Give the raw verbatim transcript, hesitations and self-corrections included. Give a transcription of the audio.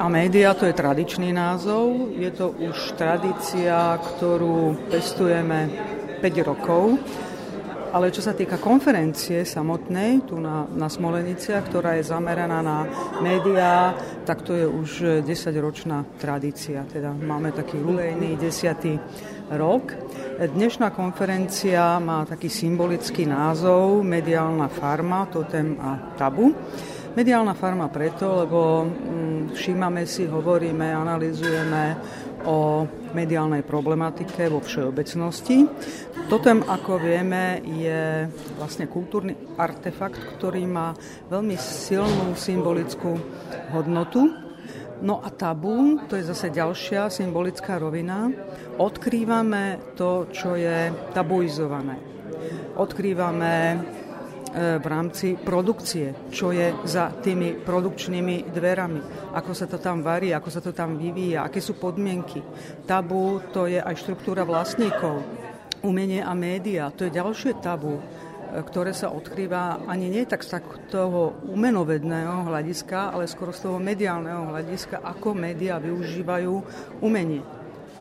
a média, to je tradičný názov. Je to už tradícia, ktorú pestujeme päť rokov. Ale čo sa týka konferencie samotnej, tu na, na Smoleniciach, ktorá je zameraná na médiá, tak to je už desaťročná tradícia. Teda máme taký jubilejný desiaty rok. Dnešná konferencia má taký symbolický názov Mediálna farma, totem a tabu. Mediálna farma preto, lebo hm, všímame si, hovoríme, analyzujeme o mediálnej problematike vo všeobecnosti. Totem, ako vieme, je vlastne kultúrny artefakt, ktorý má veľmi silnú symbolickú hodnotu. No a tabu, to je zase ďalšia symbolická rovina. Odkrývame to, čo je tabuizované. Odkrývame v rámci produkcie, čo je za tými produkčnými dverami, ako sa to tam varí, ako sa to tam vyvíja, aké sú podmienky. Tabu, to je aj štruktúra vlastníkov, umenie a média, to je ďalšie tabu, ktoré sa odkrýva ani nie tak z toho umenovedného hľadiska, ale skoro z toho mediálneho hľadiska, ako médiá využívajú umenie.